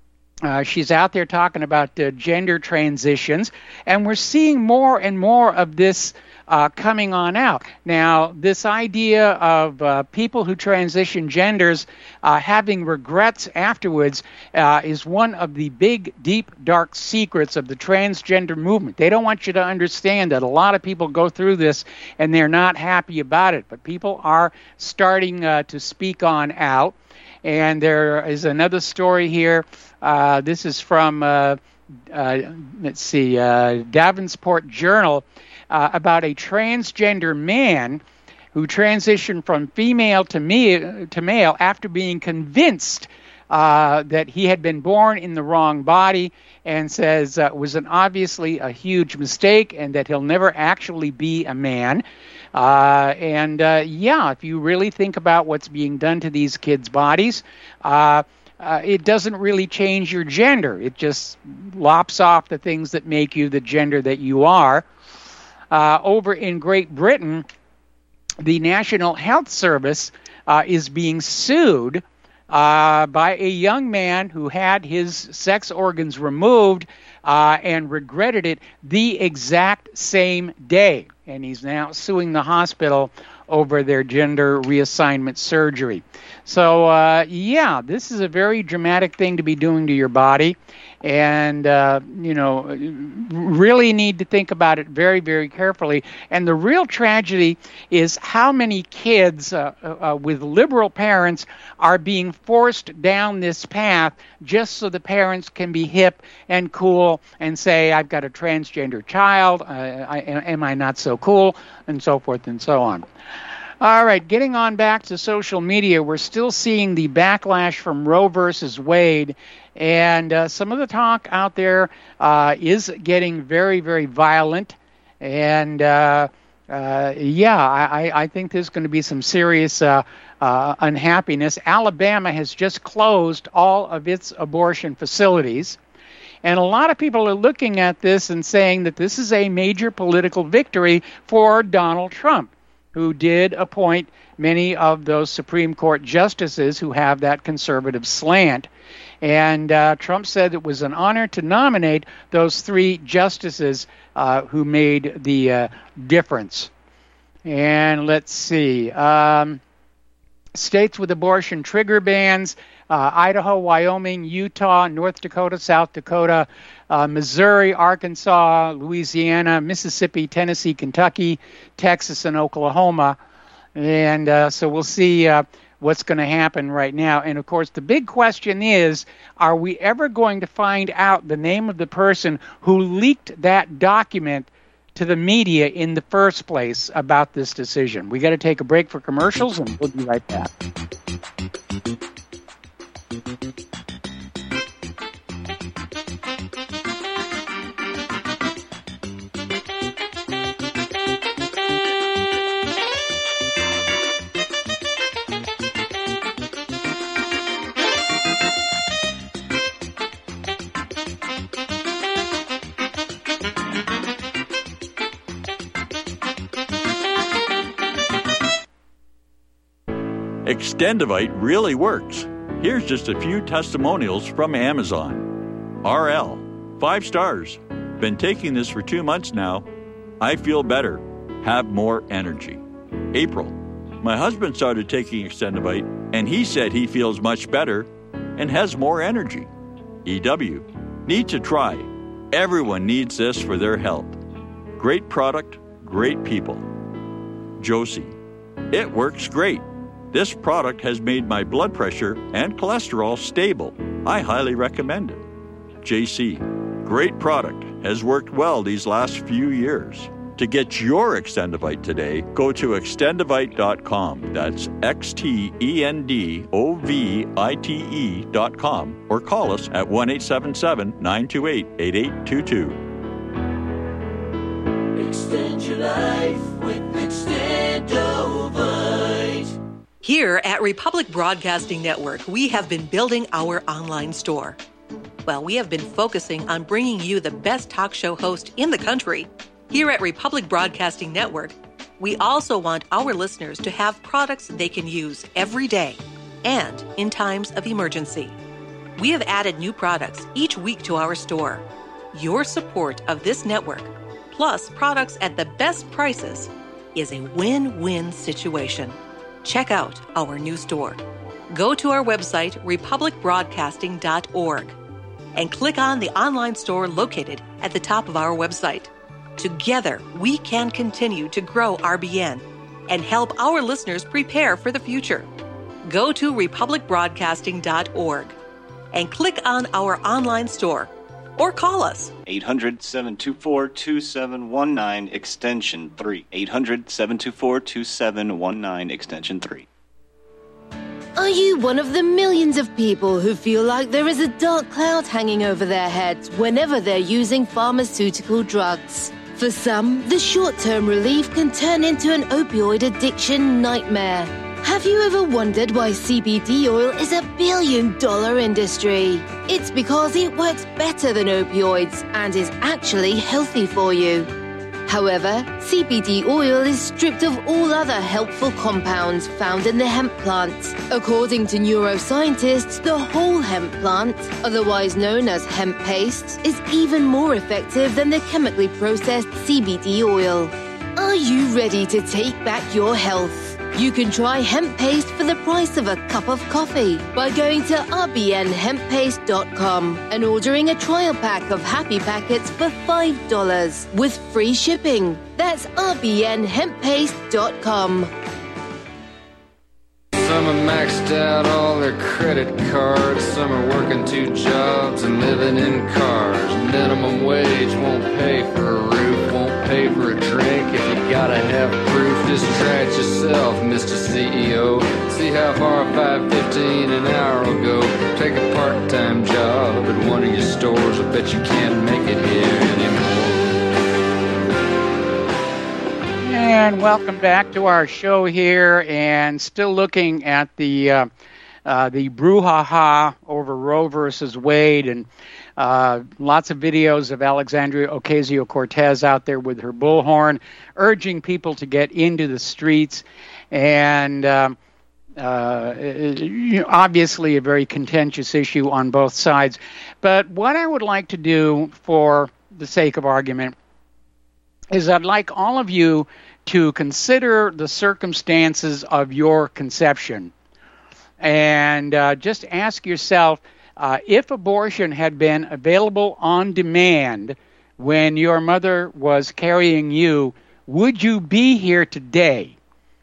uh, she's out there talking about uh, gender transitions, and we're seeing more and more of this Uh, coming on out. Now, this idea of uh, people who transition genders uh, having regrets afterwards uh, is one of the big, deep, dark secrets of the transgender movement. They don't want you to understand that a lot of people go through this and they're not happy about it, but people are starting uh, to speak on out. And there is another story here. Uh, this is from, uh, uh, let's see, uh, Davenport Journal. Uh, about a transgender man who transitioned from female to, me, to male after being convinced uh, that he had been born in the wrong body, and says uh, it was an obviously a huge mistake and that he'll never actually be a man. Uh, and uh, yeah, if you really think about what's being done to these kids' bodies, uh, uh, it doesn't really change your gender. It just lops off the things that make you the gender that you are. Uh, over in Great Britain, the National Health Service uh, is being sued uh, by a young man who had his sex organs removed uh, and regretted it the exact same day. And he's now suing the hospital over their gender reassignment surgery. So, uh, yeah, this is a very dramatic thing to be doing to your body. And, uh, you know, really need to think about it very, very carefully. And the real tragedy is how many kids uh, uh, with liberal parents are being forced down this path just so the parents can be hip and cool and say, I've got a transgender child, uh, I, am I not so cool, and so forth and so on. All right, getting on back to social media, we're still seeing the backlash from Roe versus Wade. And uh, some of the talk out there uh, is getting very, very violent. And, uh, uh, yeah, I, I think there's going to be some serious uh, uh, unhappiness. Alabama has just closed all of its abortion facilities. And a lot of people are looking at this and saying that this is a major political victory for Donald Trump. who did appoint many of those Supreme Court justices who have that conservative slant. And uh, Trump said it was an honor to nominate those three justices uh, who made the uh, difference. And let's see. Um, states with abortion trigger bans, uh, Idaho, Wyoming, Utah, North Dakota, South Dakota, uh, Missouri, Arkansas, Louisiana, Mississippi, Tennessee, Kentucky, Texas, and Oklahoma. And uh, so we'll see uh, what's going to happen right now. And, of course, the big question is, are we ever going to find out the name of the person who leaked that document to the media in the first place about this decision? We got to take a break for commercials, and we'll be right back. Extendivite really works. Here's just a few testimonials from Amazon. R L, five stars. Been taking this for two months now. I feel better. Have more energy. April, my husband started taking Extendivite, and he said he feels much better and has more energy. E W, need to try. Everyone needs this for their health. Great product, great people. Josie, it works great. This product has made my blood pressure and cholesterol stable. I highly recommend it. J C, great product. Has worked well these last few years. To get your Extendivite today, go to extendivite dot com. That's X T E N D O V I T E dot com. Or call us at one eight seven seven, nine two eight, eight eight two two. Extend your life with Extendovite. Here at Republic Broadcasting Network, we have been building our online store. Well, we have been focusing on bringing you the best talk show host in the country. Here at Republic Broadcasting Network, we also want our listeners to have products they can use every day and in times of emergency. We have added new products each week to our store. Your support of this network, plus products at the best prices, is a win-win situation. Check out our new store. Go to our website, republic broadcasting dot org, and click on the online store located at the top of our website. Together, we can continue to grow R B N and help our listeners prepare for the future. Go to republic broadcasting dot org and click on our online store or call us. eight hundred, seven two four, two seven one nine, extension three. eight hundred, seven two four, two seven one nine, extension three. Are you one of the millions of people who feel like there is a dark cloud hanging over their heads whenever they're using pharmaceutical drugs? For some, the short-term relief can turn into an opioid addiction nightmare. Have you ever wondered why C B D oil is a billion-dollar industry? It's because it works better than opioids and is actually healthy for you. However, C B D oil is stripped of all other helpful compounds found in the hemp plant. According to neuroscientists, the whole hemp plant, otherwise known as hemp paste, is even more effective than the chemically processed C B D oil. Are you ready to take back your health? You can try hemp paste for the price of a cup of coffee by going to r b n hemp paste dot com and ordering a trial pack of Happy Packets for five dollars with free shipping. That's r b n hemp paste dot com. Some are maxed out all their credit cards. Some are working two jobs and living in cars. Minimum wage won't pay for a roof, won't pay for a drink. If you gotta have proof, just try it yourself, Mister C E O. See how far five fifteen an hour will go. Take a part-time job at one of your stores. I bet you can't make it here anymore. And welcome back to our show here, and still looking at the uh, uh, the brouhaha over Roe versus Wade. And Uh, lots of videos of Alexandria Ocasio-Cortez out there with her bullhorn, urging people to get into the streets, and um, uh, you know, obviously a very contentious issue on both sides. But what I would like to do, for the sake of argument, is I'd like all of you to consider the circumstances of your conception, and uh, just ask yourself, Uh, if abortion had been available on demand when your mother was carrying you, would you be here today?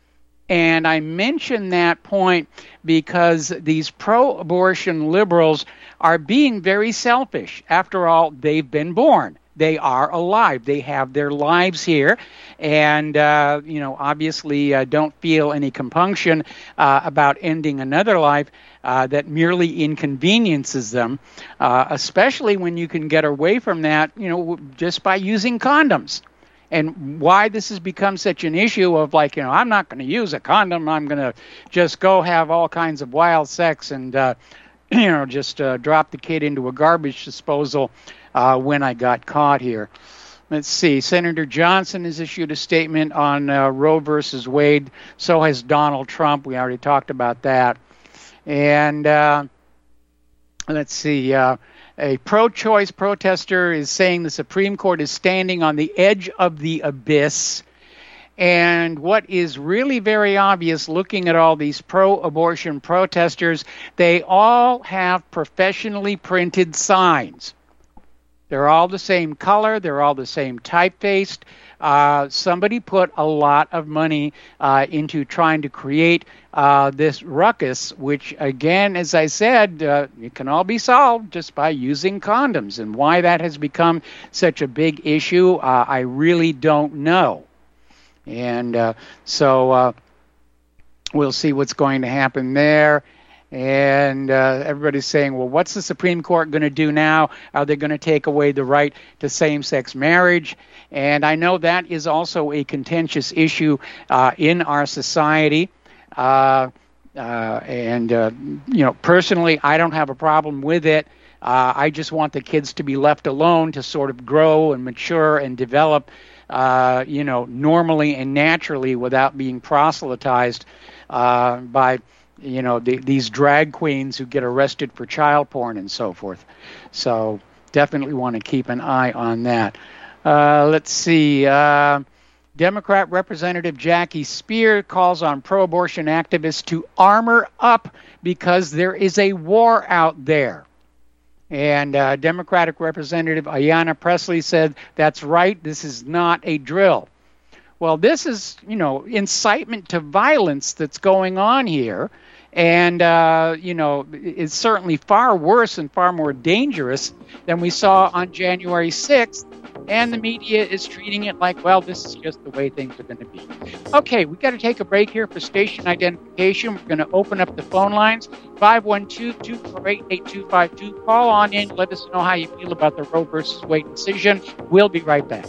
And I mention that point because these pro-abortion liberals are being very selfish. After all, they've been born. They are alive. They have their lives here, and uh, you know, obviously uh, don't feel any compunction uh, about ending another life uh, that merely inconveniences them, uh, especially when you can get away from that, you know, just by using condoms. And why this has become such an issue of, like, you know, I'm not going to use a condom. I'm going to just go have all kinds of wild sex and, uh, you know, just uh, drop the kid into a garbage disposal uh, when I got caught here. Let's see. Senator Johnson has issued a statement on uh, Roe versus Wade. So has Donald Trump. We already talked about that. And uh, let's see. Uh, A pro-choice protester is saying the Supreme Court is standing on the edge of the abyss. And what is really very obvious, looking at all these pro-abortion protesters, they all have professionally printed signs. They're all the same color. They're all the same typefaced. Uh, somebody put a lot of money uh, into trying to create uh, this ruckus, which, again, as I said, uh, it can all be solved just by using condoms. And why that has become such a big issue, uh, I really don't know. And uh, so uh, we'll see what's going to happen there. And uh, everybody's saying, well, what's the Supreme Court going to do now? Are they going to take away the right to same-sex marriage? And I know that is also a contentious issue uh, in our society. Uh, uh, and, uh, you know, personally, I don't have a problem with it. Uh, I just want the kids to be left alone to sort of grow and mature and develop, uh, you know, normally and naturally without being proselytized uh, by you know, the, these drag queens who get arrested for child porn and so forth. So definitely want to keep an eye on that. Uh, let's see. Uh, Democrat Representative Jackie Speer calls on pro-abortion activists to armor up because there is a war out there. And uh, Democratic Representative Ayanna Pressley said, that's right, this is not a drill. Well, this is, you know, incitement to violence that's going on here. And, uh, you know, it's certainly far worse and far more dangerous than we saw on January sixth. And the media is treating it like, well, this is just the way things are going to be. Okay, we've got to take a break here for station identification. We're going to open up the phone lines, five one two, two four eight, eight two five two. Call on in. Let us know how you feel about the Roe versus Wade decision. We'll be right back.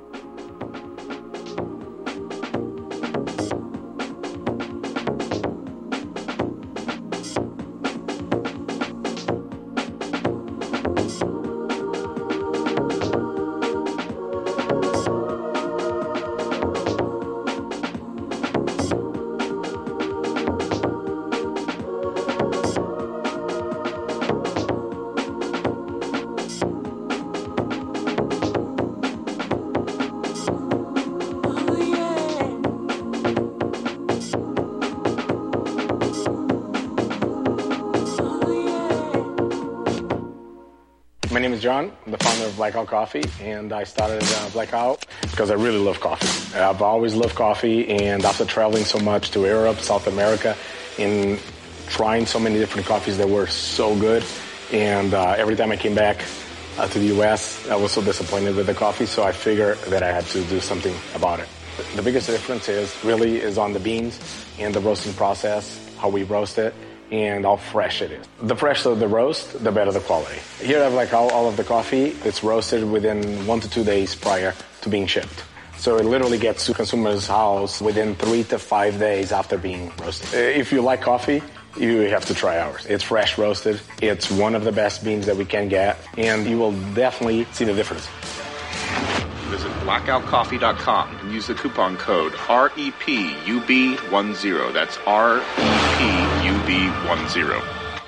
My name is John. I'm the founder of Blackout Coffee, and I started uh, Blackout because I really love coffee. I've always loved coffee, and after traveling so much to Europe, South America, and trying so many different coffees that were so good, and uh, every time I came back uh, to the U S, I was so disappointed with the coffee, so I figured that I had to do something about it. The biggest difference is really is on the beans and the roasting process, how we roast it, and how fresh it is. The fresher the roast, the better the quality. Here I have like all, all of the coffee. It's roasted within one to two days prior to being shipped. So it literally gets to consumers' house within three to five days after being roasted. If you like coffee, you have to try ours. It's fresh roasted. It's one of the best beans that we can get, and you will definitely see the difference. Visit blackout coffee dot com and use the coupon code R E P U B ten. That's R E P U B ten.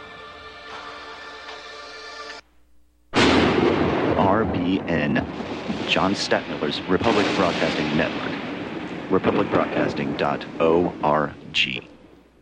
R B N, John Stadtmiller's Republic Broadcasting Network, republic broadcasting dot org.